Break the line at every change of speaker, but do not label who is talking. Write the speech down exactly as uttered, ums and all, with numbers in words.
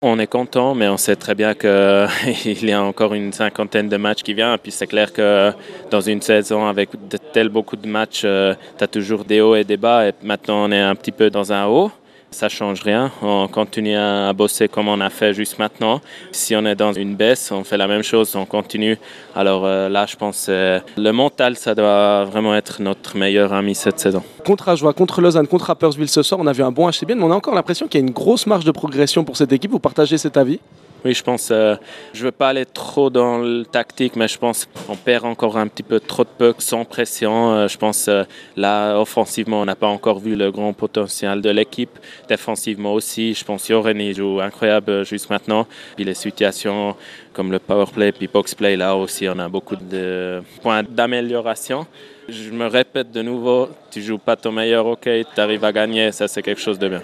On est content, mais on sait très bien qu'il y a encore une cinquantaine de matchs qui viennent. Puis c'est clair que dans une saison avec de tels beaucoup de matchs, euh, tu as toujours des hauts et des bas. Et maintenant, on est un petit peu dans un haut. Ça ne change rien. On continue à bosser comme on a fait juste maintenant. Si on est dans une baisse, on fait la même chose, on continue. Alors euh, là, je pense que le mental, ça doit vraiment être notre meilleur ami cette saison.
Contre Ajoie, contre Lausanne, contre Rapperswil ce soir, on a vu un bon H C bien, mais on a encore l'impression qu'il y a une grosse marge de progression pour cette équipe. Vous partagez cet avis ?
Oui, je pense, euh, je ne veux pas aller trop dans le tactique, mais je pense qu'on perd encore un petit peu trop de pucks sans pression. Euh, je pense euh, là, offensivement, on n'a pas encore vu le grand potentiel de l'équipe. Défensivement aussi, je pense Yoreni joue incroyable juste maintenant. Puis les situations comme le power play puis box play, là aussi, on a beaucoup de points d'amélioration. Je me répète de nouveau, tu joues pas ton meilleur hockey, tu arrives à gagner, ça c'est quelque chose de bien.